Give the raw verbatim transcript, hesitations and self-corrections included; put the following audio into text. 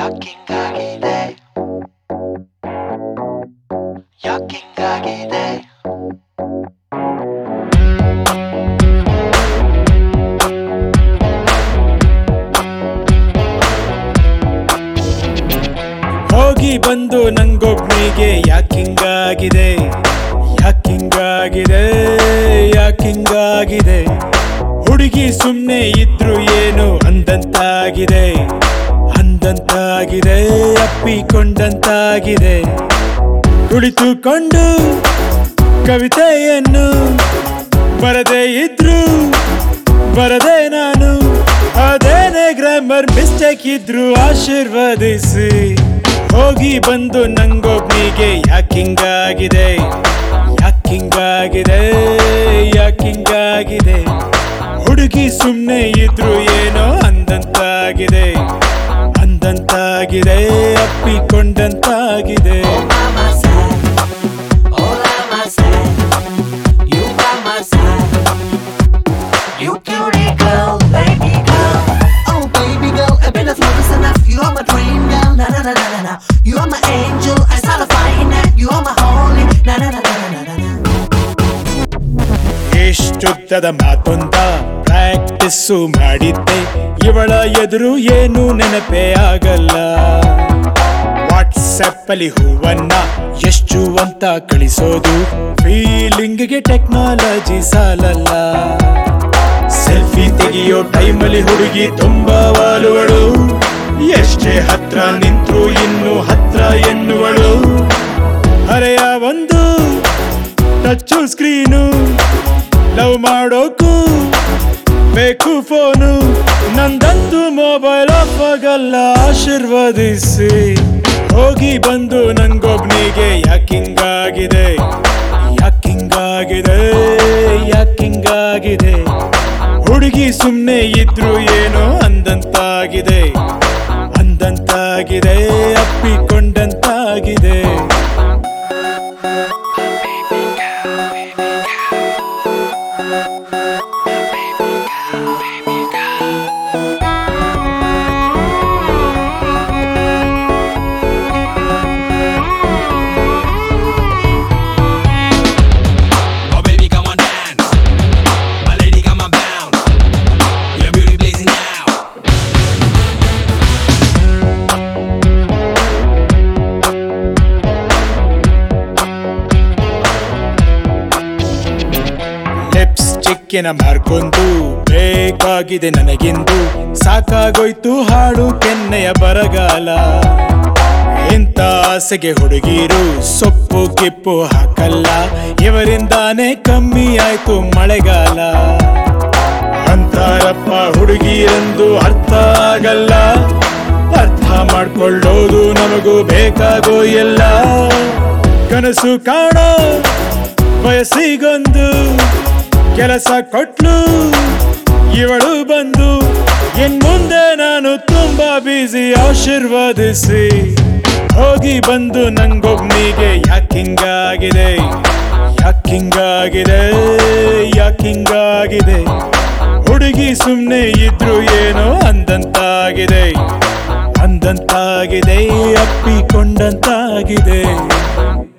ಯಾಕಿಂಗಾಗಿದೆ ಯಾಕಿಂಗಾಗಿದೆ ಹೋಗಿ ಬಂದು ನಂಗೊಬ್ನಿಗೆ ಯಾಕಿಂಗಾಗಿದೆ ಯಾಕಿಂಗಾಗಿದೆ ಯಾಕಿಂಗಾಗಿದೆ ಹುಡುಗಿ ಸುಮ್ನೆ ಇದ್ರು ಏನು ಅಂದಂತಾಗಿದೆ ಅಂದಂತಾಗಿದೆ ಅಪ್ಪಿಕೊಂಡಂತಾಗಿದೆ ಕುಳಿತುಕೊಂಡು ಕವಿತೆಯನ್ನು ಬರದೇ ಇದ್ರು ಬರದೆ ನಾನು ಅದೇನೇ ಗ್ರಾಮರ್ ಮಿಸ್ಟೇಕ್ ಇದ್ರು ಆಶೀರ್ವದಿಸಿ ಹೋಗಿ ಬಂದು ನಂಗೊಬ್ನಿಗೆ ಯಾಕಿಂಗಾಗಿದೆ ಯಾಕಿಂಗಾಗಿದೆ ಯಾಕಿಂಗಾಗಿದೆ ಹುಡುಗಿ ಸುಮ್ನೆ ಇದ್ರು ಏನೋ ಅಂದಂತಾಗಿದೆ ಅಂದಂತಾಗಿದೆ ಅಪ್ಪಿಕೊಂಡಂತಾಗಿದೆ You are my dream girl, na na na na na na. You are my angel, I saw the fire net. You are my holy, na na na na na na na. ಎಷ್ಟುದ್ದದ ಮಾತೊಂದ practice ಮಾಡಿದ್ದೆ ಇವಳ ಎದುರು ಏನು ನೆನಪೇ ಆಗಲ್ಲ WhatsApp ಅಲ್ಲಿ ಹೂವನ್ನ ಎಷ್ಟು ಅಂತ ಕಳಿಸೋದು ಫೀಲಿಂಗ್ಗೆ ಟೆಕ್ನಾಲಜಿ ಸಾಲಲ್ಲ ಸೆಲ್ಫಿ ತೆಗೆಯೋ ಟೈಮಲ್ಲಿ ಹುಡುಗಿ ತುಂಬಾ ವಾಲುವಳು ಎಷ್ಟೇ ಹತ್ರ ನಿಂತ್ರು ಇನ್ನು ಹತ್ರ ಎನ್ನುವಳು ಹರೆಯ ಒಂದು ಟಚ್ ಸ್ಕ್ರೀನು ಲವ್ ಮಾಡೋಕು ಬೇಕು ಫೋನು ನಂದಂತೂ ಮೊಬೈಲ್ ಆಫ್ ಆಗಲ್ಲ ಆಶೀರ್ವದಿಸಿ ಹೋಗಿ ಬಂದು ನಂಗೊಬ್ನಿಗೆ ಯಾಕಿಂಗಾಗಿದೆ ಯಾಕಿಂಗಾಗಿದೆ ಯಾಕಿಂಗಾಗಿದೆ ಹುಡುಗಿ ಸುಮ್ನೆ ಇದ್ರು ಏನೋ ಅಂದಂತಾಗಿದೆ ಅಂದಂತಾಗಿದೆ ಅಪ್ಪಿಕೊಂಡಂತಾಗಿದೆ ಚಿಕ್ಕಿನ ಮಾರ್ಕೊಂಡು ಬೇಕಾಗಿದೆ ನನಗೆಂದು ಸಾಕಾಗೋಯ್ತು ಹಾಡು ಕೆನ್ನೆಯ ಬರಗಾಲ ಇಂಥ ಆಸೆಗೆ ಹುಡುಗಿರು ಸೊಪ್ಪು ಕಿಪ್ಪು ಹಾಕಲ್ಲ ಇವರಿಂದಾನೇ ಕಮ್ಮಿ ಆಯ್ತು ಮಳೆಗಾಲ ಅಂತಾರಪ್ಪ ಹುಡುಗಿರೆಂದು ಅರ್ಥ ಆಗಲ್ಲ ಅರ್ಥ ಮಾಡ್ಕೊಳ್ಳೋದು ನಮಗೂ ಬೇಕಾಗೋ ಎಲ್ಲ ಕನಸು ಕಾಣೋ ವಯಸ್ಸಿಗೊಂದು ಕೆಲಸ ಕೊಟ್ಲು ಇವಳು ಬಂದು ಇನ್ ಮುಂದೆ ನಾನು ತುಂಬಾ ಬ್ಯುಸಿ ಆಶೀರ್ವದಿಸಿ ಹೋಗಿ ಬಂದು ನಂಗೊಬ್ನಿಗೆ ಯಾಕಿಂಗಾಗಿದೆ ಯಾಕಿಂಗಾಗಿದೆ ಯಾಕಿಂಗಾಗಿದೆ ಹುಡುಗಿ ಸುಮ್ನೆ ಇದ್ರು ಏನೋ ಅಂದಂತಾಗಿದೆ ಅಂದಂತಾಗಿದೆ ಅಪ್ಪಿಕೊಂಡಂತಾಗಿದೆ